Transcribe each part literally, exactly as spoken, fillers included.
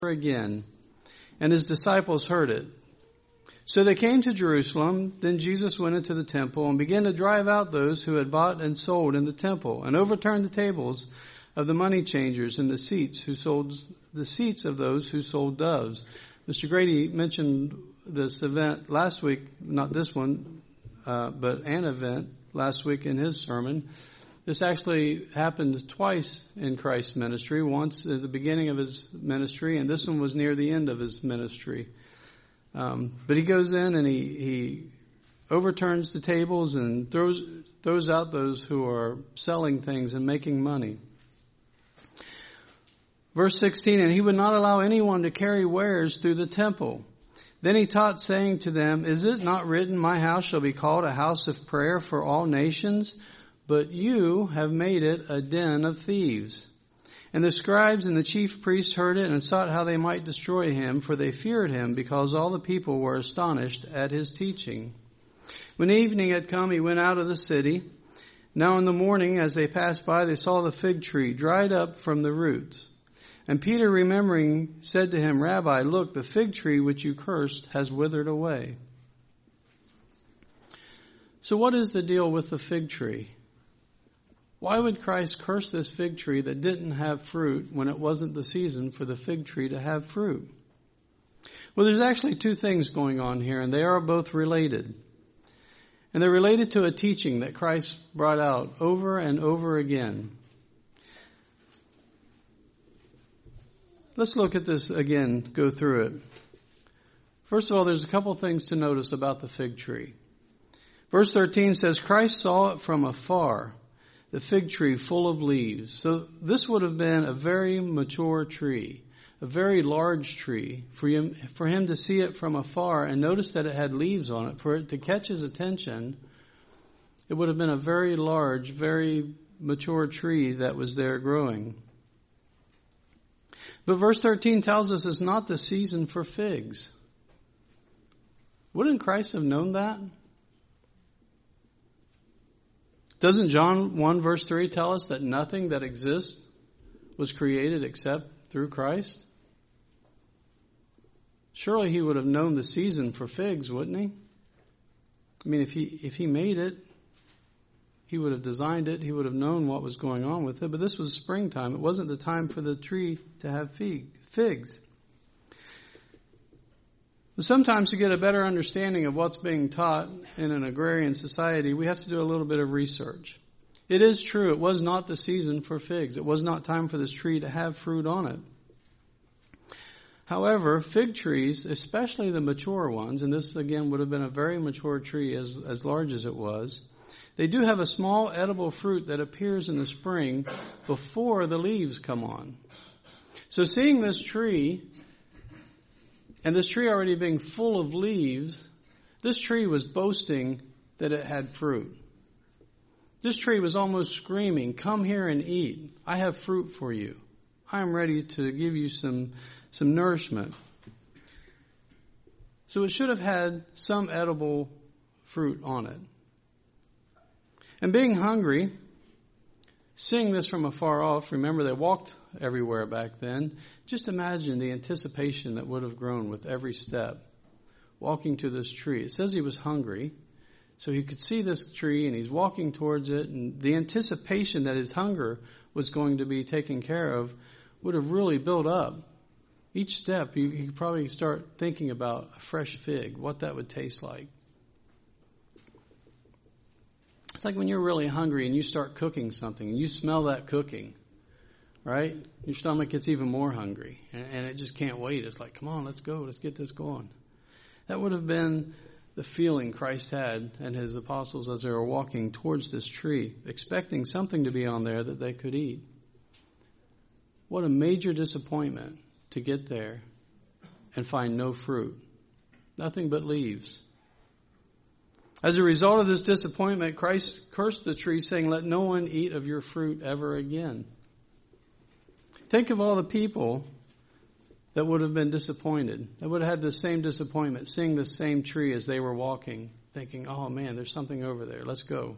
again, and his disciples heard it. So they came to Jerusalem. Then Jesus went into the temple and began to drive out those who had bought and sold in the temple, and overturned the tables of the money changers and the seats who sold the seats of those who sold doves. Mister Grady mentioned this event last week, not this one, uh, but an event last week in his sermon. This actually happened twice in Christ's ministry, once at the beginning of his ministry, and this one was near the end of his ministry. Um, but he goes in and he, he overturns the tables and throws, throws out those who are selling things and making money. Verse sixteen, and he would not allow anyone to carry wares through the temple. Then he taught, saying to them, is it not written, my house shall be called a house of prayer for all nations? But you have made it a den of thieves. And the scribes and the chief priests heard it and sought how they might destroy him, for they feared him, because all the people were astonished at his teaching. When evening had come, he went out of the city. Now in the morning, as they passed by, they saw the fig tree dried up from the roots. And Peter, remembering, said to him, Rabbi, look, the fig tree which you cursed has withered away. So what is the deal with the fig tree? Why would Christ curse this fig tree that didn't have fruit when it wasn't the season for the fig tree to have fruit? Well, there's actually two things going on here, and they are both related. And they're related to a teaching that Christ brought out over and over again. Let's look at this again, go through it. First of all, there's a couple things to notice about the fig tree. Verse thirteen says, Christ saw it from afar, the fig tree full of leaves. So this would have been a very mature tree, a very large tree. For him, for him to see it from afar and notice that it had leaves on it, for it to catch his attention, it would have been a very large, very mature tree that was there growing. But verse thirteen tells us it's not the season for figs. Wouldn't Christ have known that? Doesn't John one verse three tell us that nothing that exists was created except through Christ? Surely he would have known the season for figs, wouldn't he? I mean, if he if he made it, he would have designed it. He would have known what was going on with it. But this was springtime. It wasn't the time for the tree to have fig, figs. But sometimes to get a better understanding of what's being taught in an agrarian society, we have to do a little bit of research. It is true, it was not the season for figs. It was not time for this tree to have fruit on it. However, fig trees, especially the mature ones, and this again would have been a very mature tree as, as large as it was, they do have a small edible fruit that appears in the spring before the leaves come on. So seeing this tree, and this tree already being full of leaves, this tree was boasting that it had fruit. This tree was almost screaming, come here and eat. I have fruit for you. I am ready to give you some, some nourishment. So it should have had some edible fruit on it. And being hungry, seeing this from afar off, remember they walked everywhere back then. Just imagine the anticipation that would have grown with every step, walking to this tree. It says he was hungry, so he could see this tree and he's walking towards it. And the anticipation that his hunger was going to be taken care of would have really built up. Each step, you, you could probably start thinking about a fresh fig, what that would taste like. It's like when you're really hungry and you start cooking something and you smell that cooking, right? Your stomach gets even more hungry and, and it just can't wait. It's like, come on, let's go. Let's get this going. That would have been the feeling Christ had and his apostles as they were walking towards this tree, expecting something to be on there that they could eat. What a major disappointment to get there and find no fruit. Nothing but leaves. As a result of this disappointment, Christ cursed the tree, saying, let no one eat of your fruit ever again. Think of all the people that would have been disappointed, that would have had the same disappointment, seeing the same tree as they were walking, thinking, oh man, there's something over there, let's go.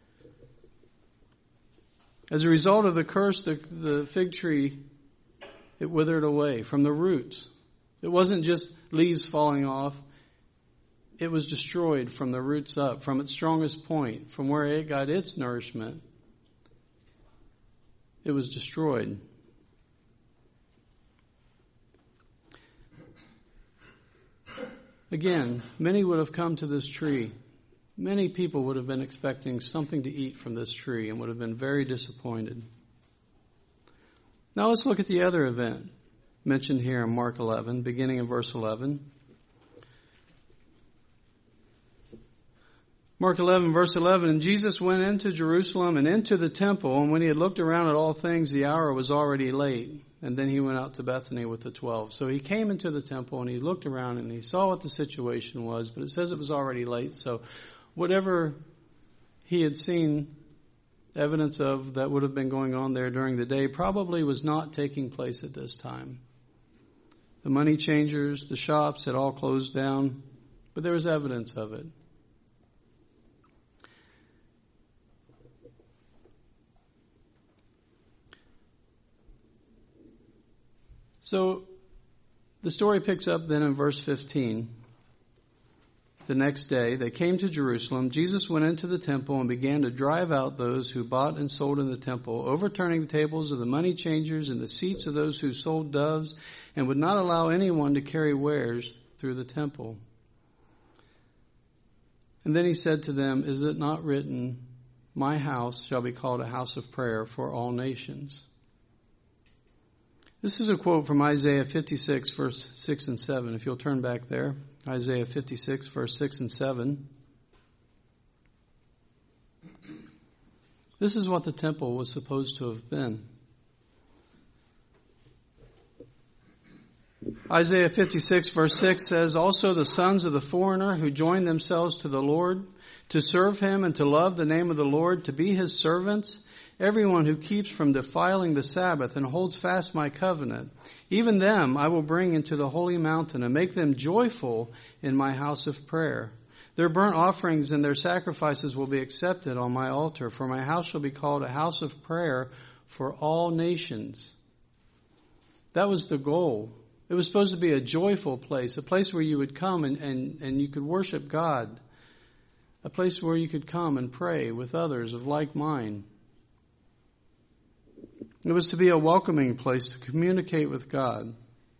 As a result of the curse, the, the fig tree it withered away from the roots. It wasn't just leaves falling off. It was destroyed from the roots up, from its strongest point, from where it got its nourishment. It was destroyed. Again, many would have come to this tree. Many people would have been expecting something to eat from this tree and would have been very disappointed. Now let's look at the other event mentioned here in Mark eleven, beginning in verse eleven. Mark eleven, verse eleven, and Jesus went into Jerusalem and into the temple, and when he had looked around at all things, the hour was already late. And then he went out to Bethany with the twelve. So he came into the temple and he looked around and he saw what the situation was, but it says it was already late. So whatever he had seen evidence of that would have been going on there during the day probably was not taking place at this time. The money changers, the shops had all closed down, but there was evidence of it. So the story picks up then in verse fifteen. The next day they came to Jerusalem. Jesus went into the temple and began to drive out those who bought and sold in the temple, overturning the tables of the money changers and the seats of those who sold doves, and would not allow anyone to carry wares through the temple. And then he said to them, "Is it not written, my house shall be called a house of prayer for all nations?" This is a quote from Isaiah fifty-six, verse six and seven. If you'll turn back there. Isaiah fifty-six, verse six and seven. This is what the temple was supposed to have been. Isaiah fifty-six, verse six says, "Also the sons of the foreigner who join themselves to the Lord, to serve him and to love the name of the Lord, to be his servants, everyone who keeps from defiling the Sabbath and holds fast my covenant, even them I will bring into the holy mountain and make them joyful in my house of prayer. Their burnt offerings and their sacrifices will be accepted on my altar, for my house shall be called a house of prayer for all nations." That was the goal. It was supposed to be a joyful place, a place where you would come and, and, and you could worship God, a place where you could come and pray with others of like mind. It was to be a welcoming place to communicate with God.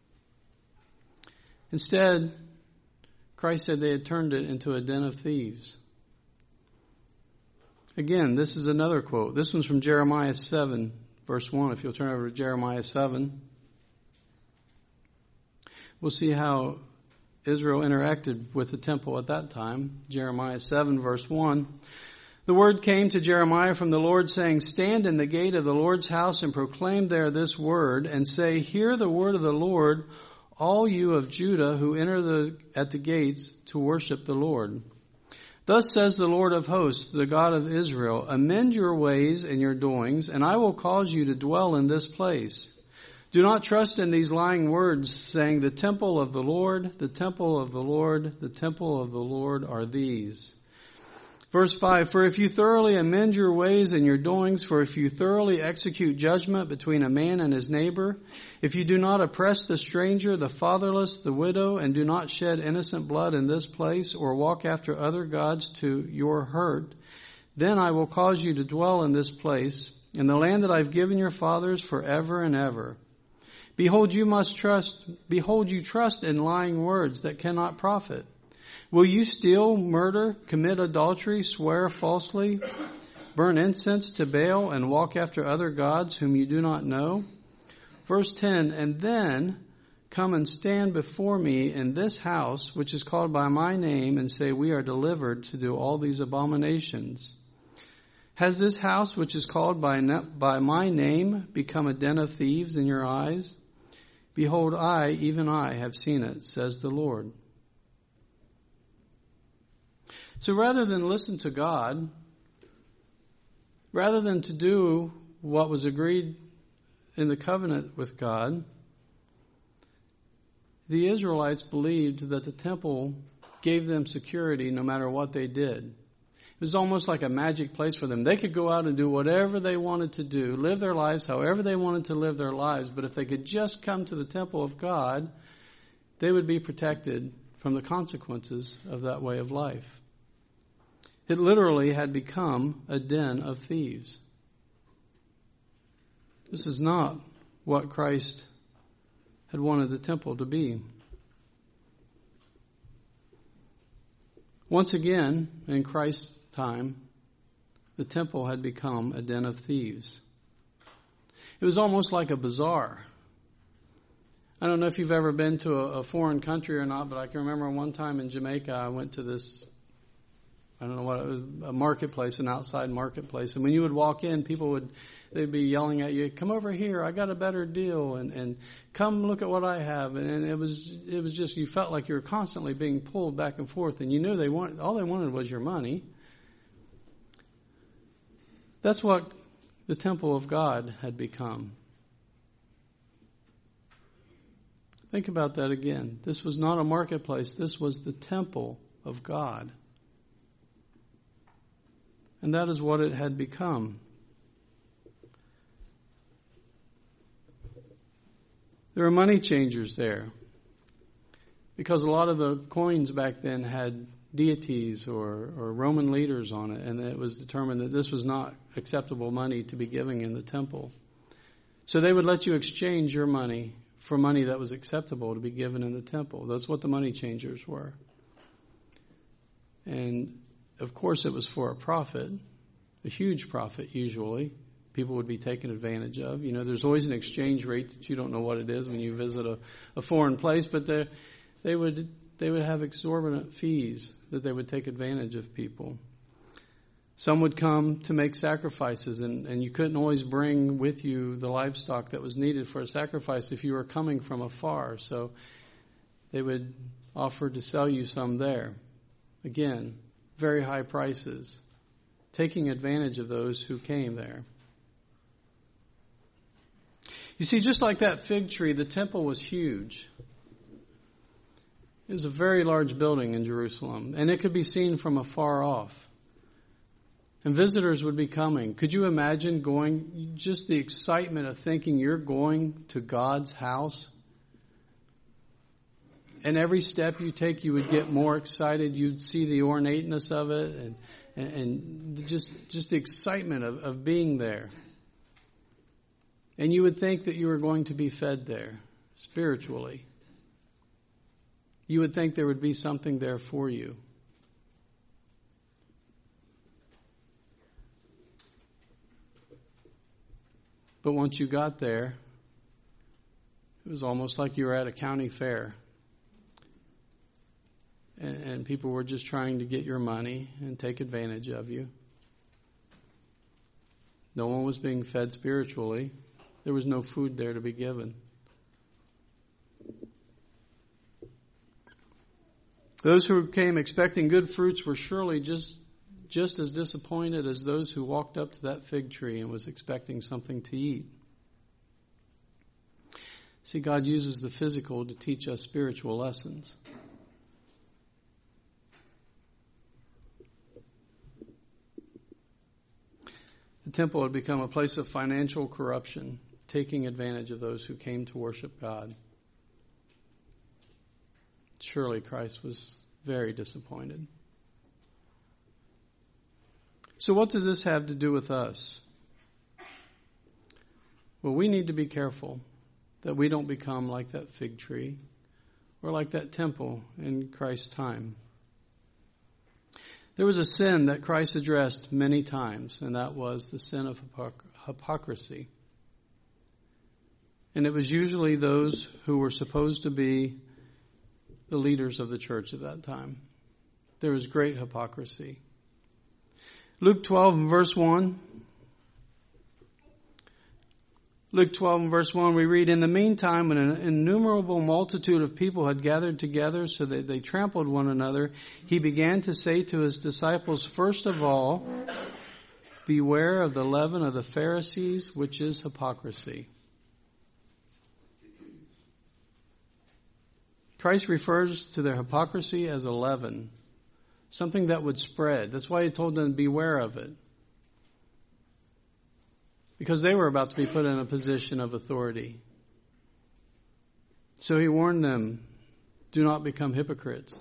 Instead, Christ said they had turned it into a den of thieves. Again, this is another quote. This one's from Jeremiah seven, verse one. If you'll turn over to Jeremiah seven, we'll see how Israel interacted with the temple at that time. Jeremiah seven, verse one. The word came to Jeremiah from the Lord, saying, "Stand in the gate of the Lord's house and proclaim there this word, and say, Hear the word of the Lord, all you of Judah who enter the, at the gates to worship the Lord. Thus says the Lord of hosts, the God of Israel, amend your ways and your doings, and I will cause you to dwell in this place. Do not trust in these lying words, saying, The temple of the Lord, the temple of the Lord, the temple of the Lord are these." Verse five, "For if you thoroughly amend your ways and your doings, for if you thoroughly execute judgment between a man and his neighbor, if you do not oppress the stranger, the fatherless, the widow, and do not shed innocent blood in this place, or walk after other gods to your hurt, then I will cause you to dwell in this place, in the land that I've given your fathers forever and ever. Behold, you must trust, behold, you trust in lying words that cannot profit. Will you steal, murder, commit adultery, swear falsely, burn incense to Baal, and walk after other gods whom you do not know?" Verse ten, "And then come and stand before me in this house, which is called by my name, and say, We are delivered to do all these abominations. Has this house, which is called by, by my name, become a den of thieves in your eyes? Behold, I, even I, have seen it, says the Lord." So rather than listen to God, rather than to do what was agreed in the covenant with God, the Israelites believed that the temple gave them security no matter what they did. It was almost like a magic place for them. They could go out and do whatever they wanted to do, live their lives however they wanted to live their lives. But if they could just come to the temple of God, they would be protected from the consequences of that way of life. It literally had become a den of thieves. This is not what Christ had wanted the temple to be. Once again, in Christ's time, the temple had become a den of thieves. It was almost like a bazaar. I don't know if you've ever been to a, a foreign country or not, but I can remember one time in Jamaica, I went to this, I don't know what, it was a marketplace, an outside marketplace. And when you would walk in, people would, they'd be yelling at you, come over here, I got a better deal, and, and come look at what I have. And, and it was, it was just, you felt like you were constantly being pulled back and forth, and you knew they wanted, all they wanted was your money. That's what the temple of God had become. Think about that again. This was not a marketplace. This was the temple of God. And that is what it had become. There were money changers there, because a lot of the coins back then had deities or, or Roman leaders on it, and it was determined that this was not acceptable money to be giving in the temple. So they would let you exchange your money for money that was acceptable to be given in the temple. That's what the money changers were. And of course it was for a profit, a huge profit usually. People would be taken advantage of. You know, there's always an exchange rate that you don't know what it is when you visit a, a foreign place, but they they would they would have exorbitant fees that they would take advantage of people. Some would come to make sacrifices, and, and you couldn't always bring with you the livestock that was needed for a sacrifice if you were coming from afar. So they would offer to sell you some there. Again, very high prices, taking advantage of those who came there. You see, just like that fig tree, the temple was huge. It was a very large building in Jerusalem, and it could be seen from afar off. And visitors would be coming. Could you imagine going, just the excitement of thinking you're going to God's house? And every step you take, you would get more excited. You'd see the ornateness of it, and, and, and just, just the excitement of, of being there. And you would think that you were going to be fed there spiritually. You would think there would be something there for you. But once you got there, it was almost like you were at a county fair. And, and people were just trying to get your money and take advantage of you. No one was being fed spiritually. There was no food there to be given. Those who came expecting good fruits were surely just, just as disappointed as those who walked up to that fig tree and was expecting something to eat. See, God uses the physical to teach us spiritual lessons. The temple had become a place of financial corruption, taking advantage of those who came to worship God. Surely Christ was very disappointed. So what does this have to do with us? Well, we need to be careful that we don't become like that fig tree or like that temple in Christ's time. There was a sin that Christ addressed many times, and that was the sin of hypocrisy. And it was usually those who were supposed to be the leaders of the church at that time. There was great hypocrisy. Luke twelve and verse one. Luke twelve and verse one, we read, "In the meantime, when an innumerable multitude of people had gathered together so that they trampled one another, he began to say to his disciples, first of all, beware of the leaven of the Pharisees, which is hypocrisy." Christ refers to their hypocrisy as a leaven, something that would spread. That's why he told them, beware of it. Because they were about to be put in a position of authority. So he warned them, do not become hypocrites.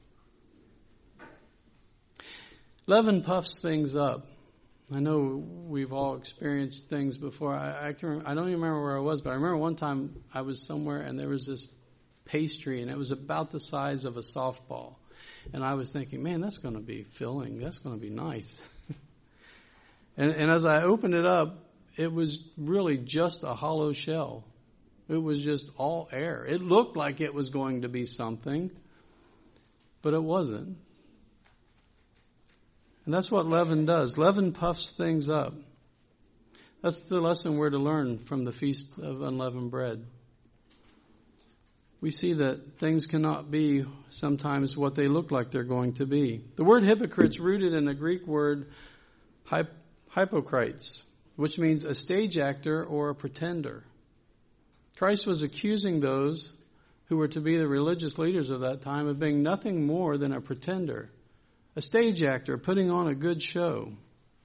Leaven puffs things up. I know we've all experienced things before. I, I can I don't even remember where I was, but I remember one time I was somewhere and there was this pastry and it was about the size of a softball. And I was thinking, man, that's going to be filling. That's going to be nice. and, and as I opened it up, it was really just a hollow shell. It was just all air. It looked like it was going to be something, but it wasn't. And that's what leaven does. Leaven puffs things up. That's the lesson we're to learn from the Feast of Unleavened Bread. We see that things cannot be sometimes what they look like they're going to be. The word hypocrite's rooted in the Greek word hypocrites, which means a stage actor or a pretender. Christ was accusing those who were to be the religious leaders of that time of being nothing more than a pretender, a stage actor putting on a good show.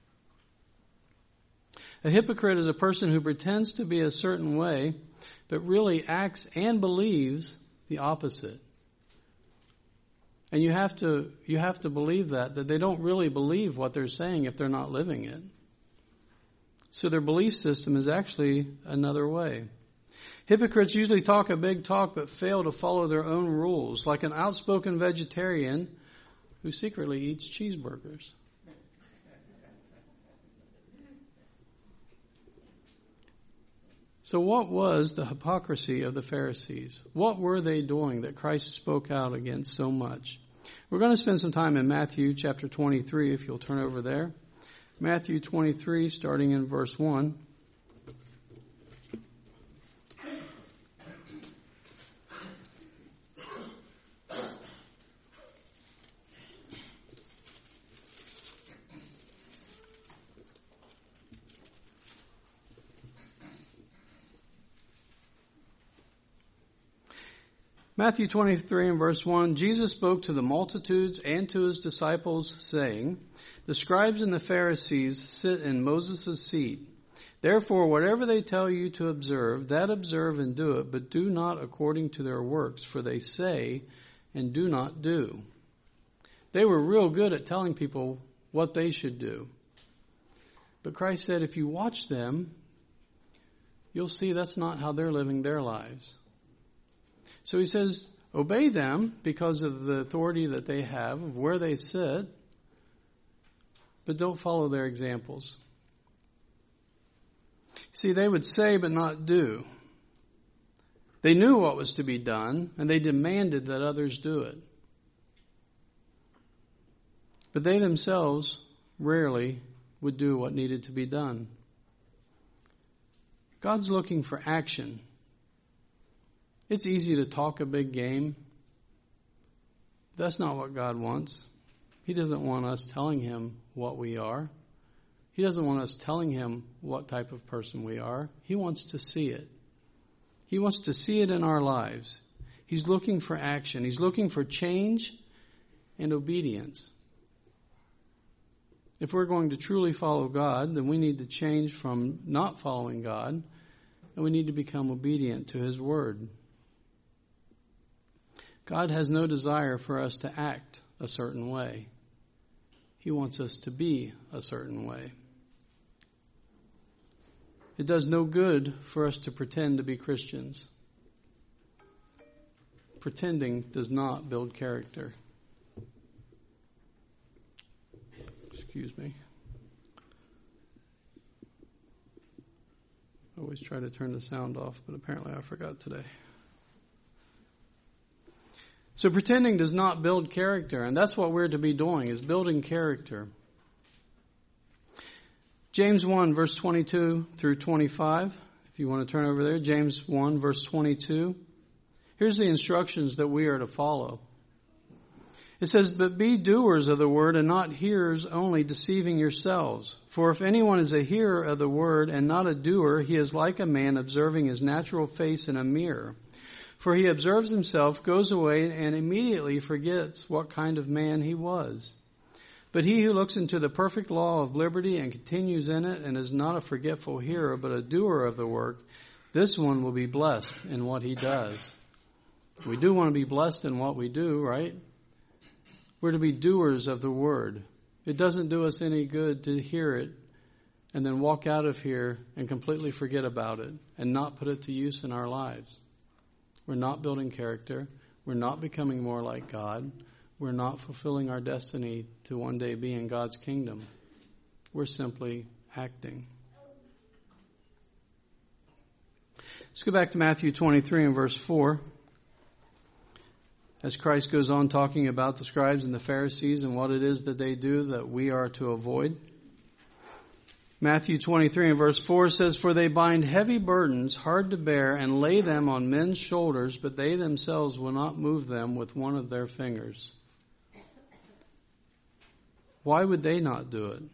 A hypocrite is a person who pretends to be a certain way, but really acts and believes the opposite. And you have to, you have to believe that, that they don't really believe what they're saying if they're not living it. So their belief system is actually another way. Hypocrites usually talk a big talk but fail to follow their own rules, like an outspoken vegetarian who secretly eats cheeseburgers. So what was the hypocrisy of the Pharisees? What were they doing that Christ spoke out against so much? We're going to spend some time in Matthew chapter twenty-three, if you'll turn over there. Matthew twenty-three, starting in verse one. Matthew twenty-three and verse one, Jesus spoke to the multitudes and to his disciples, saying, the scribes and the Pharisees sit in Moses' seat. Therefore, whatever they tell you to observe, that observe and do it, but do not according to their works, for they say and do not do. They were real good at telling people what they should do. But Christ said, if you watch them, you'll see that's not how they're living their lives. So he says, obey them because of the authority that they have, of where they sit, but don't follow their examples. See, they would say but not do. They knew what was to be done, and they demanded that others do it. But they themselves rarely would do what needed to be done. God's looking for action. It's easy to talk a big game. That's not what God wants. He doesn't want us telling him what we are. He doesn't want us telling him what type of person we are. He wants to see it. He wants to see it in our lives. He's looking for action. He's looking for change and obedience. If we're going to truly follow God, then we need to change from not following God, and we need to become obedient to his word. God has no desire for us to act a certain way. He wants us to be a certain way. It does no good for us to pretend to be Christians. Pretending does not build character. Excuse me. I always try to turn the sound off, but apparently I forgot today. So pretending does not build character, and that's what we're to be doing, is building character. James one, verse twenty-two through twenty-five, if you want to turn over there, James one, verse twenty-two. Here's the instructions that we are to follow. It says, but be doers of the word and not hearers only, deceiving yourselves. For if anyone is a hearer of the word and not a doer, he is like a man observing his natural face in a mirror. For he observes himself, goes away, and immediately forgets what kind of man he was. But he who looks into the perfect law of liberty and continues in it and is not a forgetful hearer but a doer of the work, this one will be blessed in what he does. We do want to be blessed in what we do, right? We're to be doers of the word. It doesn't do us any good to hear it and then walk out of here and completely forget about it and not put it to use in our lives. We're not building character. We're not becoming more like God. We're not fulfilling our destiny to one day be in God's kingdom. We're simply acting. Let's go back to Matthew twenty-three and verse four. As Christ goes on talking about the scribes and the Pharisees and what it is that they do that we are to avoid. Matthew twenty-three and verse four says, "For they bind heavy burdens hard to bear and lay them on men's shoulders, but they themselves will not move them with one of their fingers." Why would they not do it?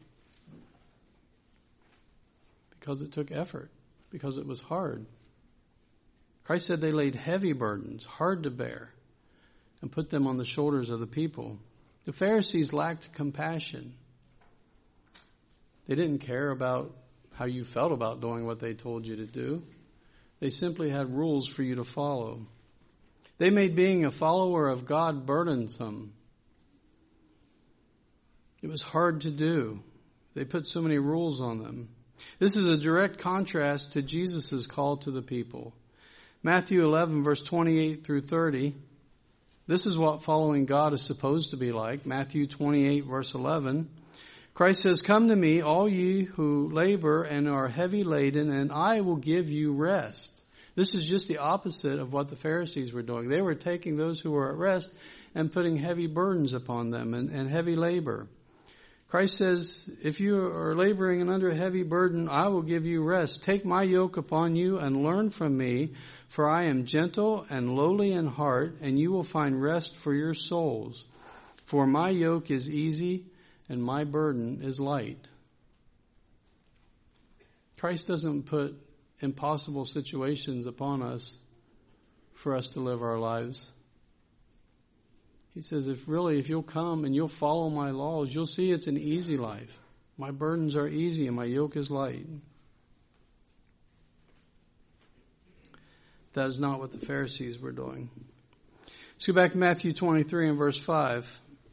Because it took effort. Because it was hard. Christ said they laid heavy burdens, hard to bear, and put them on the shoulders of the people. The Pharisees lacked compassion. They didn't care about how you felt about doing what they told you to do. They simply had rules for you to follow. They made being a follower of God burdensome. It was hard to do. They put so many rules on them. This is a direct contrast to Jesus' call to the people. Matthew eleven, verse twenty-eight through thirty. This is what following God is supposed to be like. Matthew twenty-eight, verse eleven. Christ says, "Come to me, all ye who labor and are heavy laden, and I will give you rest." This is just the opposite of what the Pharisees were doing. They were taking those who were at rest and putting heavy burdens upon them and, and heavy labor. Christ says, if you are laboring and under a heavy burden, I will give you rest. Take my yoke upon you and learn from me, for I am gentle and lowly in heart, and you will find rest for your souls. For my yoke is easy and my burden is light. Christ doesn't put impossible situations upon us for us to live our lives. He says, if really, if you'll come and you'll follow my laws, you'll see it's an easy life. My burdens are easy and my yoke is light. That is not what the Pharisees were doing. Let's go back to Matthew twenty-three and verse five.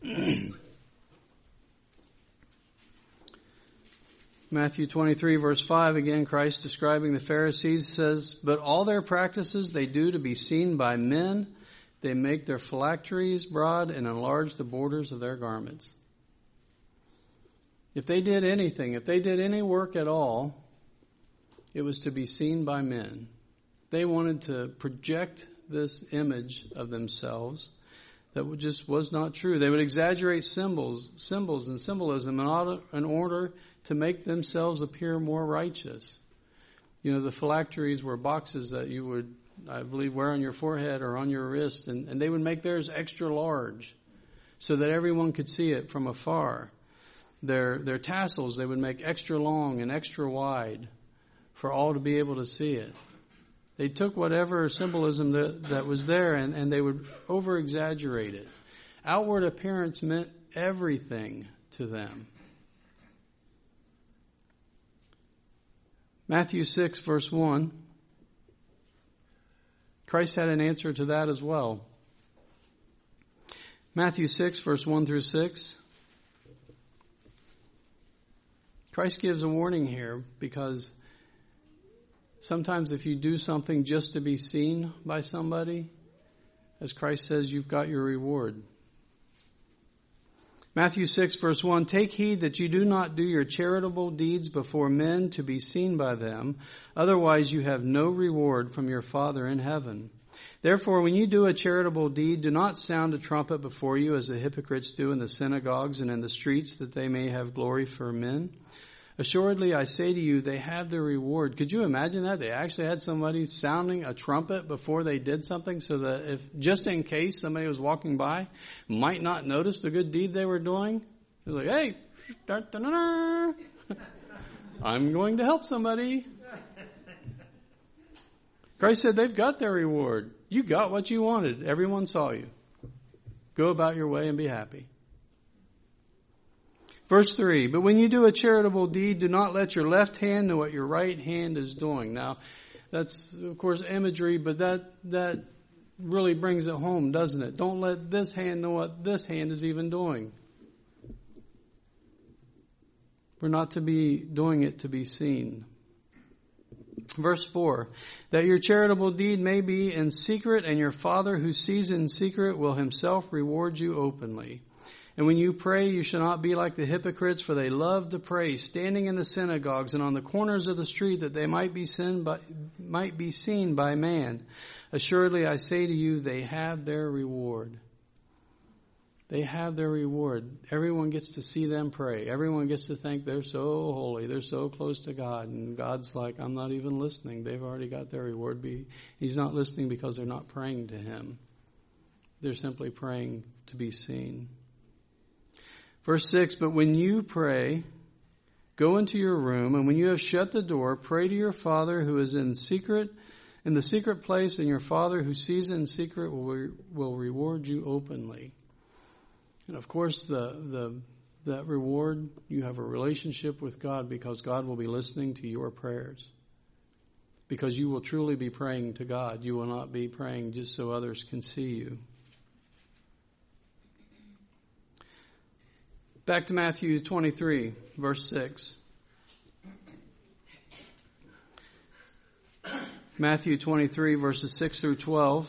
Matthew twenty-three, verse five, again, Christ describing the Pharisees says, "But all their practices they do to be seen by men. They make their phylacteries broad and enlarge the borders of their garments." If they did anything, if they did any work at all, it was to be seen by men. They wanted to project this image of themselves that just was not true. They would exaggerate symbols, symbols and symbolism in order, in order to make themselves appear more righteous. You know, the phylacteries were boxes that you would, I believe, wear on your forehead or on your wrist, and, and they would make theirs extra large so that everyone could see it from afar. Their their tassels they would make extra long and extra wide for all to be able to see it. They took whatever symbolism that, that was there and, and they would over-exaggerate it. Outward appearance meant everything to them. Matthew six, verse one. Christ had an answer to that as well. Matthew six, verse one through six. Christ gives a warning here because sometimes if you do something just to be seen by somebody, as Christ says, you've got your reward. Matthew six, verse one, "Take heed that you do not do your charitable deeds before men to be seen by them. Otherwise you have no reward from your Father in heaven. Therefore, when you do a charitable deed, do not sound a trumpet before you as the hypocrites do in the synagogues and in the streets, that they may have glory for men. Assuredly, I say to you, they have their reward." Could you imagine that? They actually had somebody sounding a trumpet before they did something so that if, just in case somebody was walking by, might not notice the good deed they were doing. They're like, hey, da, da, da, da. I'm going to help somebody. Christ said they've got their reward. You got what you wanted. Everyone saw you. Go about your way and be happy. Verse three, but when you do a charitable deed, do not let your left hand know what your right hand is doing. Now, that's, of course, imagery, but that, that really brings it home, doesn't it? Don't let this hand know what this hand is even doing. We're not to be doing it to be seen. Verse four, that your charitable deed may be in secret, and your Father who sees in secret will himself reward you openly. And when you pray, you shall not be like the hypocrites, for they love to pray, standing in the synagogues and on the corners of the street, that they might be seen by, might be seen by man. Assuredly, I say to you, they have their reward. They have their reward. Everyone gets to see them pray. Everyone gets to think they're so holy. They're so close to God. And God's like, I'm not even listening. They've already got their reward. He's not listening because they're not praying to him. They're simply praying to be seen. Verse six, but when you pray, go into your room, and when you have shut the door, pray to your Father who is in secret, in the secret place, and your Father who sees in secret will, will reward you openly. And of course, the, the, that reward, you have a relationship with God because God will be listening to your prayers. Because you will truly be praying to God. You will not be praying just so others can see you. Back to Matthew twenty-three, verse six. Matthew twenty-three, verses six through twelve.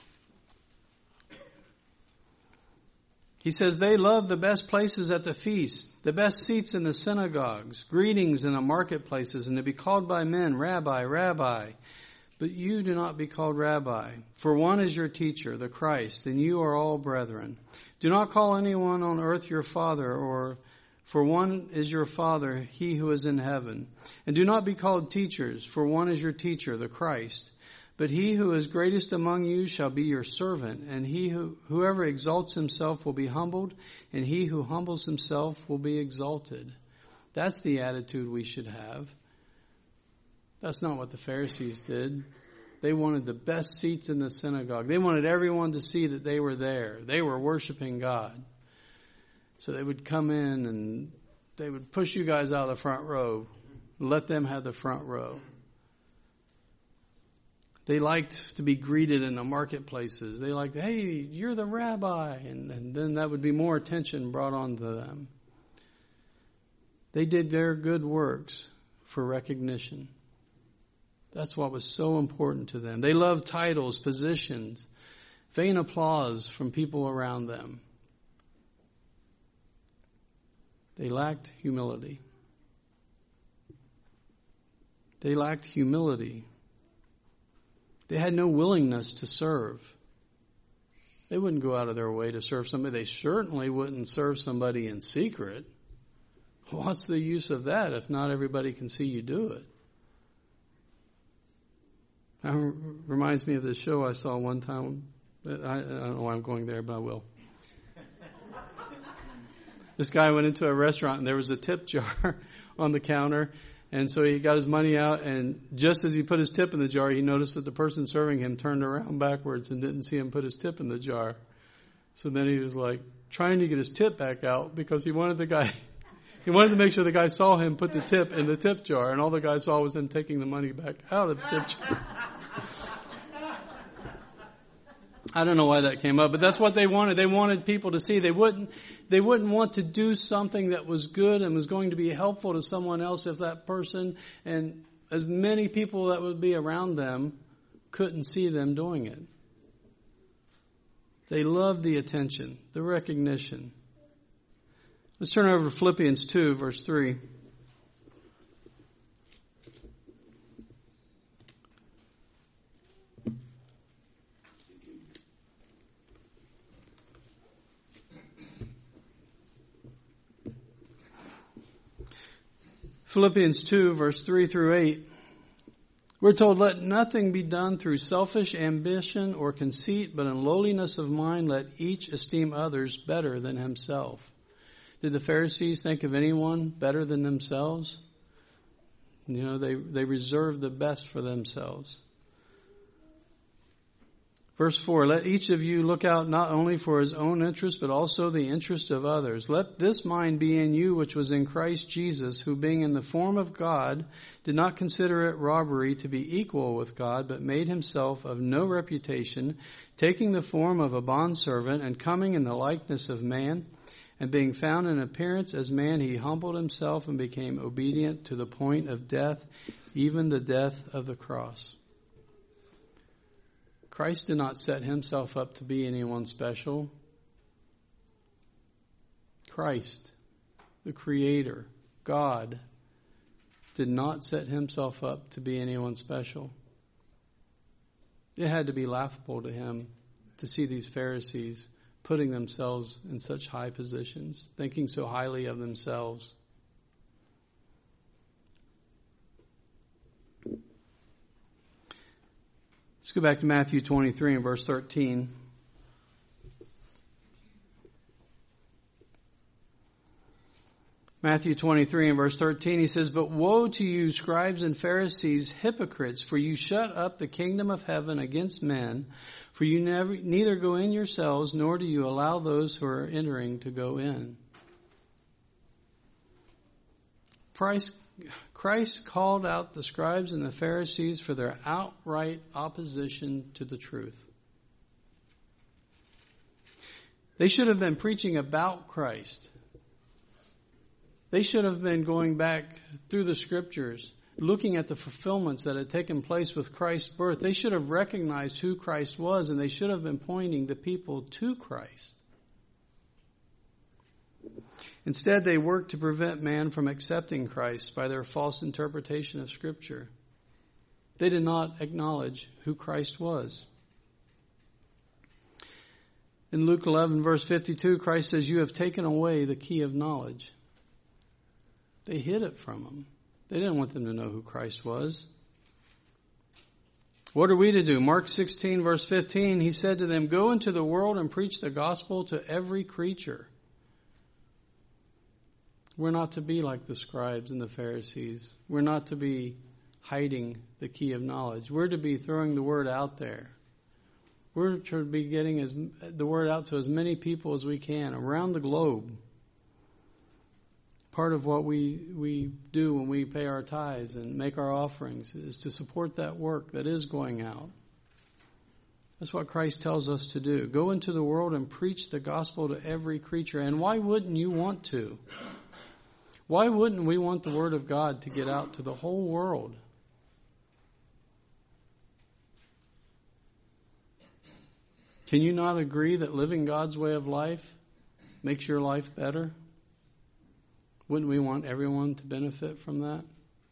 He says, they love the best places at the feast, the best seats in the synagogues, greetings in the marketplaces, and to be called by men, Rabbi, Rabbi. But you do not be called Rabbi, for one is your teacher, the Christ, and you are all brethren. Do not call anyone on earth your father, or for one is your Father, he who is in heaven. And do not be called teachers, for one is your teacher, the Christ. But he who is greatest among you shall be your servant, and he who whoever exalts himself will be humbled, and he who humbles himself will be exalted. That's the attitude we should have. That's not what the Pharisees did. They wanted the best seats in the synagogue. They wanted everyone to see that they were there. They were worshiping God. So they would come in and they would push you guys out of the front row. Let them have the front row. They liked to be greeted in the marketplaces. They liked, hey, you're the rabbi. And, and then that would be more attention brought on to them. They did their good works for recognition. That's what was so important to them. They loved titles, positions, vain applause from people around them. They lacked humility. They lacked humility. They had no willingness to serve. They wouldn't go out of their way to serve somebody. They certainly wouldn't serve somebody in secret. What's the use of that if not everybody can see you do it? That reminds me of this show I saw one time. I, I don't know why I'm going there, but I will. This guy went into a restaurant and there was a tip jar on the counter. And so he got his money out, and just as he put his tip in the jar, he noticed that the person serving him turned around backwards and didn't see him put his tip in the jar. So then he was like trying to get his tip back out because he wanted the guy, he wanted to make sure the guy saw him put the tip in the tip jar, and all the guy saw was him taking the money back out of the tip jar. I don't know why that came up, but that's what they wanted. They wanted people to see. They wouldn't, they wouldn't want to do something that was good and was going to be helpful to someone else if that person and as many people that would be around them couldn't see them doing it. They loved the attention, the recognition. Let's turn over to Philippians two, verse three. Philippians two, verse three through eight. We're told, let nothing be done through selfish ambition or conceit, but in lowliness of mind let each esteem others better than himself. Did the Pharisees think of anyone better than themselves? You know, they, they reserved the best for themselves. Verse four, let each of you look out not only for his own interest, but also the interest of others. Let this mind be in you, which was in Christ Jesus, who being in the form of God, did not consider it robbery to be equal with God, but made himself of no reputation, taking the form of a bondservant, and coming in the likeness of man, and being found in appearance as man, he humbled himself and became obedient to the point of death, even the death of the cross. Christ did not set himself up to be anyone special. Christ, the Creator, God, did not set himself up to be anyone special. It had to be laughable to him to see these Pharisees putting themselves in such high positions, thinking so highly of themselves. Let's go back to Matthew twenty-three and verse thirteen. Matthew twenty-three and verse thirteen, he says, but woe to you, scribes and Pharisees, hypocrites, for you shut up the kingdom of heaven against men, for you never, neither go in yourselves, nor do you allow those who are entering to go in. Christ, Christ called out the scribes and the Pharisees for their outright opposition to the truth. They should have been preaching about Christ. They should have been going back through the scriptures, looking at the fulfillments that had taken place with Christ's birth. They should have recognized who Christ was, and they should have been pointing the people to Christ. Instead, they worked to prevent man from accepting Christ by their false interpretation of Scripture. They did not acknowledge who Christ was. In Luke eleven, verse fifty-two, Christ says, you have taken away the key of knowledge. They hid it from them. They didn't want them to know who Christ was. What are we to do? Mark sixteen, verse fifteen, he said to them, go into the world and preach the gospel to every creature. We're not to be like the scribes and the Pharisees. We're not to be hiding the key of knowledge. We're to be throwing the word out there. We're to be getting as, the word out to as many people as we can around the globe. Part of what we, we do when we pay our tithes and make our offerings is to support that work that is going out. That's what Christ tells us to do. Go into the world and preach the gospel to every creature. And why wouldn't you want to? Why wouldn't we want the word of God to get out to the whole world? Can you not agree that living God's way of life makes your life better? Wouldn't we want everyone to benefit from that?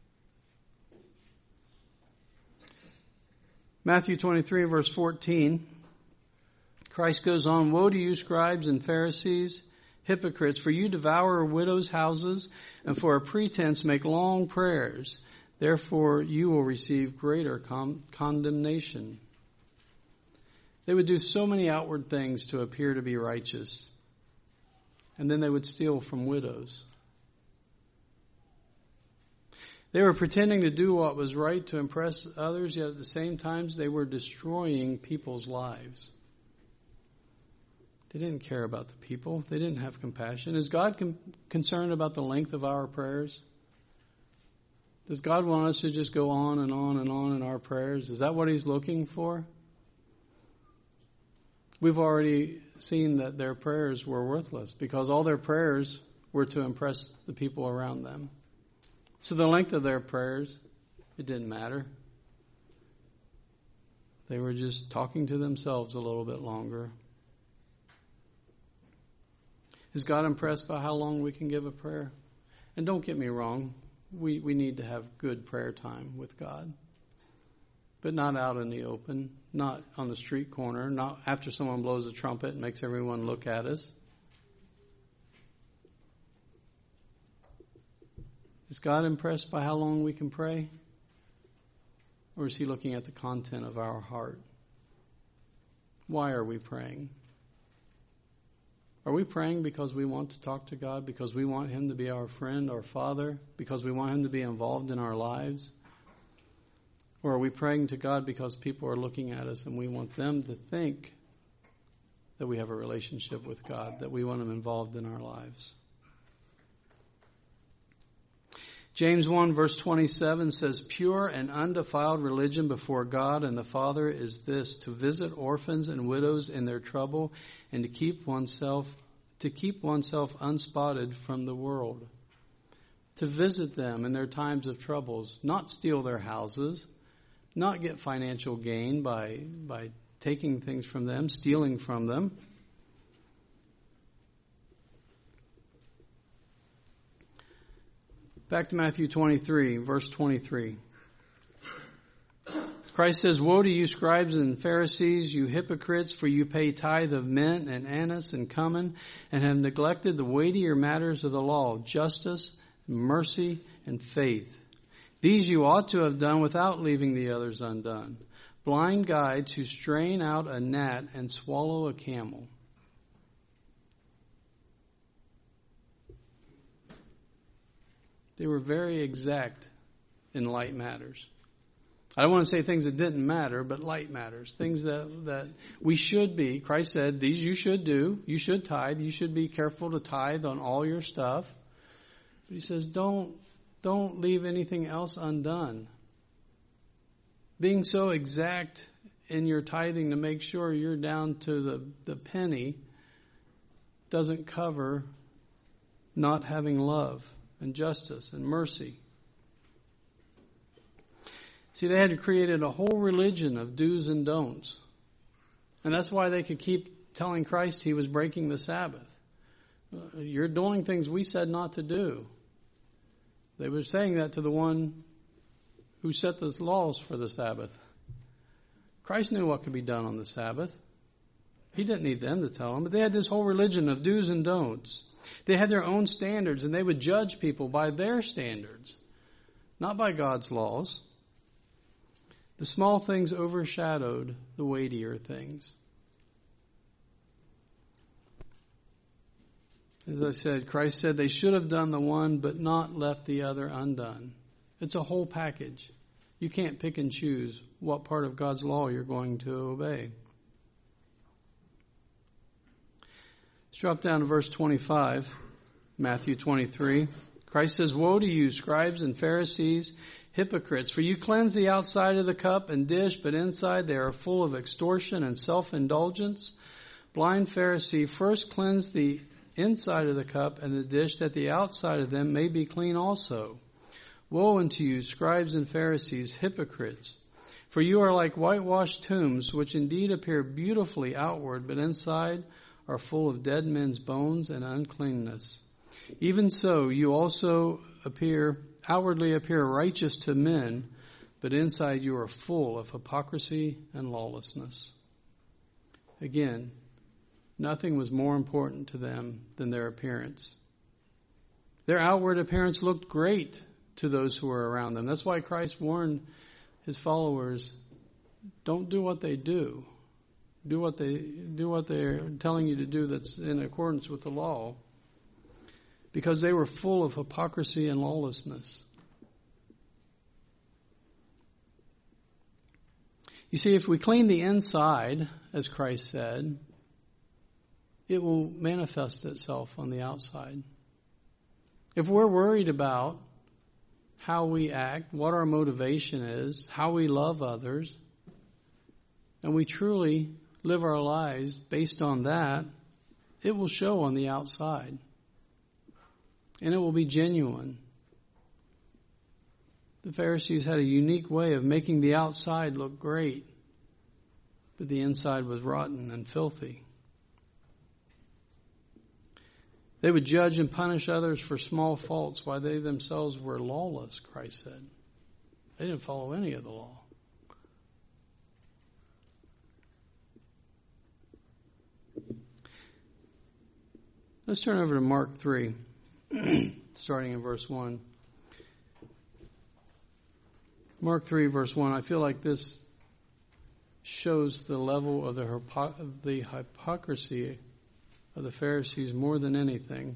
Matthew twenty-three, verse fourteen, Christ goes on, woe to you, scribes and Pharisees, hypocrites, for you devour widows' houses, and for a pretense make long prayers. Therefore you will receive greater con- condemnation. They would do so many outward things to appear to be righteous, and then they would steal from widows. They were pretending to do what was right to impress others, yet at the same time they were destroying people's lives. They didn't care about the people. They didn't have compassion. Is God com- concerned about the length of our prayers? Does God want us to just go on and on and on in our prayers? Is that what He's looking for? We've already seen that their prayers were worthless because all their prayers were to impress the people around them. So the length of their prayers, it didn't matter. They were just talking to themselves a little bit longer. Is God impressed by how long we can give a prayer? And don't get me wrong, we, we need to have good prayer time with God. But not out in the open, not on the street corner, not after someone blows a trumpet and makes everyone look at us. Is God impressed by how long we can pray? Or is He looking at the content of our heart? Why are we praying? Are we praying because we want to talk to God, because we want Him to be our friend, our Father, because we want Him to be involved in our lives? Or are we praying to God because people are looking at us and we want them to think that we have a relationship with God, that we want them involved in our lives? James one verse twenty-seven says, "Pure and undefiled religion before God and the Father is this, to visit orphans and widows in their trouble and to keep oneself to keep oneself unspotted from the world." To visit them in their times of troubles, not steal their houses, not get financial gain by by taking things from them, stealing from them. Back to Matthew twenty-three, verse twenty-three. Christ says, "Woe to you, scribes and Pharisees, you hypocrites, for you pay tithe of mint and anise and cumin, and have neglected the weightier matters of the law, justice, mercy, and faith. These you ought to have done without leaving the others undone. Blind guides who strain out a gnat and swallow a camel." They were very exact in light matters. I don't want to say things that didn't matter, but light matters. Things that, that we should be. Christ said, these you should do. You should tithe. You should be careful to tithe on all your stuff. But he says, don't, don't leave anything else undone. Being so exact in your tithing to make sure you're down to the, the penny doesn't cover not having love and justice and mercy. See, they had created a whole religion of do's and don'ts. And that's why they could keep telling Christ he was breaking the Sabbath. You're doing things we said not to do. They were saying that to the one who set the laws for the Sabbath. Christ knew what could be done on the Sabbath. He didn't need them to tell him. But they had this whole religion of do's and don'ts. They had their own standards, and they would judge people by their standards, not by God's laws. The small things overshadowed the weightier things. As I said, Christ said they should have done the one, but not left the other undone. It's a whole package. You can't pick and choose what part of God's law you're going to obey. Let's drop down to verse twenty-five, Matthew twenty-three. Christ says, "Woe to you, scribes and Pharisees, hypocrites, for you cleanse the outside of the cup and dish, but inside they are full of extortion and self-indulgence. Blind Pharisee, first cleanse the inside of the cup and the dish, that the outside of them may be clean also. Woe unto you, scribes and Pharisees, hypocrites, for you are like whitewashed tombs, which indeed appear beautifully outward, but inside are full of dead men's bones and uncleanness. Even so, you also appear outwardly appear righteous to men, but inside you are full of hypocrisy and lawlessness." Again, nothing was more important to them than their appearance. Their outward appearance looked great to those who were around them. That's why Christ warned his followers, don't do what they do. Do what they do what they're telling you to do that's in accordance with the law. Because they were full of hypocrisy and lawlessness. You see, if we clean the inside, as Christ said, it will manifest itself on the outside. If we're worried about how we act, what our motivation is, how we love others, and we truly live our lives based on that, it will show on the outside. And it will be genuine. The Pharisees had a unique way of making the outside look great, but the inside was rotten and filthy. They would judge and punish others for small faults while they themselves were lawless, Christ said. They didn't follow any of the law. Let's turn over to Mark three, starting in verse one. Mark three, verse one. I feel like this shows the level of the, hypo- of the hypocrisy of the Pharisees more than anything.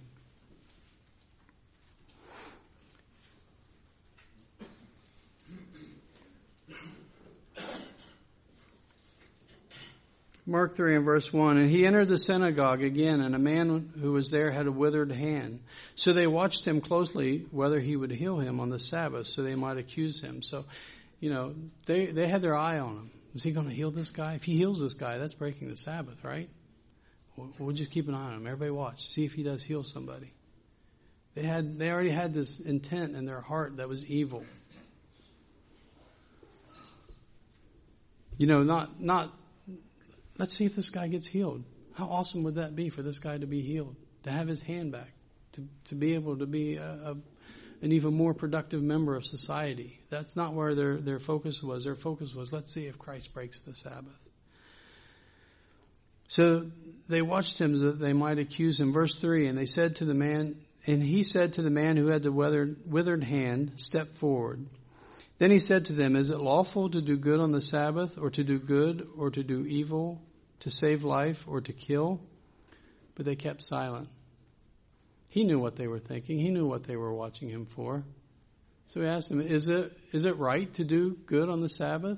Mark three and verse one, and he entered the synagogue again, and a man who was there had a withered hand. So they watched him closely whether he would heal him on the Sabbath, so they might accuse him. So, you know, they, they had their eye on him. Is he going to heal this guy? If he heals this guy, that's breaking the Sabbath, right? We'll, we'll just keep an eye on him. Everybody watch. See if he does heal somebody. They had, they already had this intent in their heart that was evil. You know, not, not, let's see if this guy gets healed. How awesome would that be for this guy to be healed? To have his hand back. To, to be able to be a, a, an even more productive member of society. That's not where their, their focus was. Their focus was, let's see if Christ breaks the Sabbath. So they watched him that they might accuse him. Verse three, and they said to the man, and he said to the man who had the withered, withered hand, step forward. Then he said to them, is it lawful to do good on the Sabbath, or to do good, or to do evil, to save life, or to kill? But they kept silent. He knew what they were thinking. He knew what they were watching him for. So he asked them, is it, is it right to do good on the Sabbath?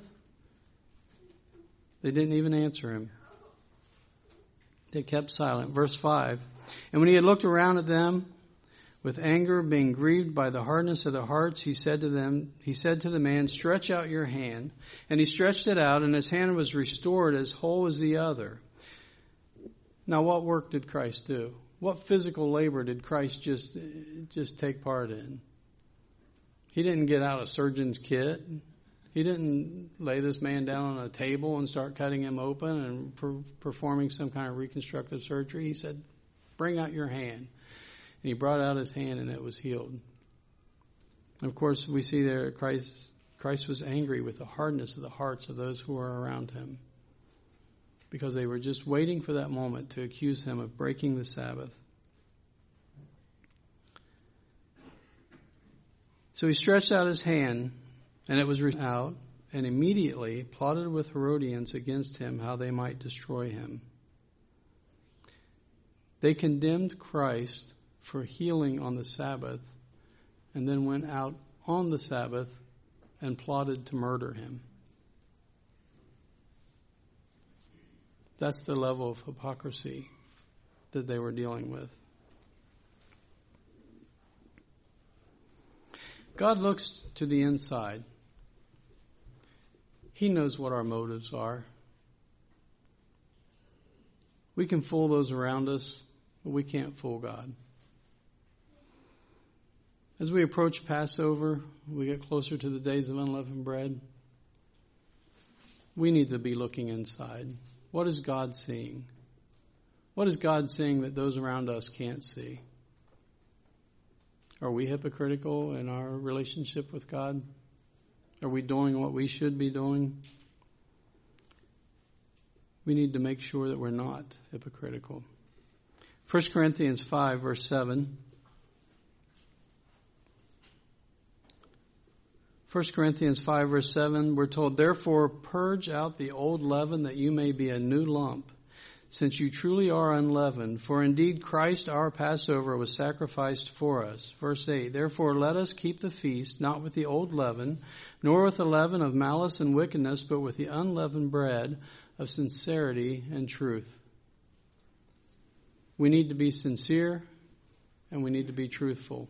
They didn't even answer him. They kept silent. Verse five, and when he had looked around at them, with anger, being grieved by the hardness of their hearts, he said to them, he said to the man, stretch out your hand. And he stretched it out, and his hand was restored as whole as the other. Now, what work did Christ do? What physical labor did Christ just, just take part in? He didn't get out a surgeon's kit. He didn't lay this man down on a table and start cutting him open and per- performing some kind of reconstructive surgery. He said, bring out your hand. And he brought out his hand, and it was healed. Of course, we see there Christ, Christ was angry with the hardness of the hearts of those who were around him, because they were just waiting for that moment to accuse him of breaking the Sabbath. So he stretched out his hand, and it was out, and immediately plotted with Herodians against him how they might destroy him. They condemned Christ for healing on the Sabbath, and then went out on the Sabbath and plotted to murder him. That's the level of hypocrisy that they were dealing with. God looks to the inside. He knows what our motives are. We can fool those around us, but we can't fool God. As we approach Passover, we get closer to the days of unleavened bread. We need to be looking inside. What is God seeing? What is God seeing that those around us can't see? Are we hypocritical in our relationship with God? Are we doing what we should be doing? We need to make sure that we're not hypocritical. First Corinthians five, verse seven. First Corinthians five, verse seven, we're told, therefore purge out the old leaven that you may be a new lump, since you truly are unleavened. For indeed Christ our Passover was sacrificed for us. Verse eight, therefore let us keep the feast, not with the old leaven, nor with the leaven of malice and wickedness, but with the unleavened bread of sincerity and truth. We need to be sincere, and we need to be truthful.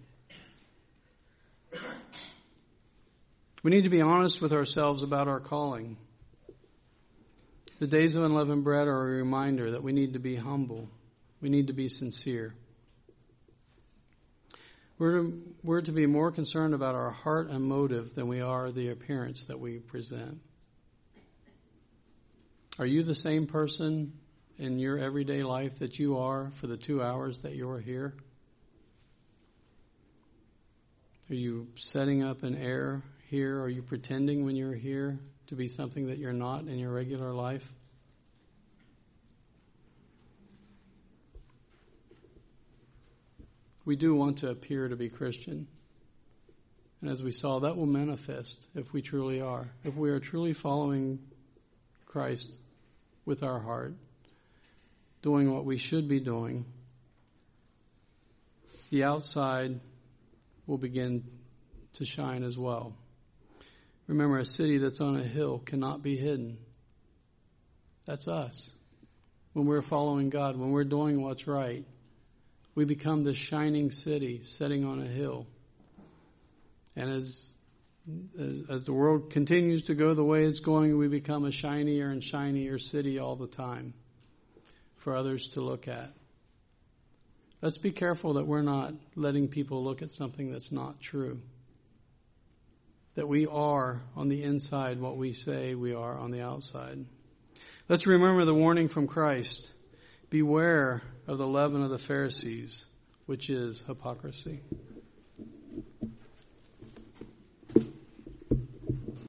We need to be honest with ourselves about our calling. The days of unleavened bread are a reminder that we need to be humble. We need to be sincere. We're to, we're to be more concerned about our heart and motive than we are the appearance that we present. Are you the same person in your everyday life that you are for the two hours that you're here? Are you setting up an air here? Are you pretending when you're here to be something that you're not in your regular life? We do want to appear to be Christian. And as we saw, that will manifest if we truly are. If we are truly following Christ with our heart, doing what we should be doing, the outside will begin to shine as well. Remember, a city that's on a hill cannot be hidden. That's us. when we're following God, when we're doing what's right, we become this shining city sitting on a hill. And as, as as the world continues to go the way it's going, we become a shinier and shinier city all the time for others to look at. Let's be careful that we're not letting people look at something that's not true. That we are on the inside what we say we are on the outside. Let's remember the warning from Christ. Beware of the leaven of the Pharisees, which is hypocrisy.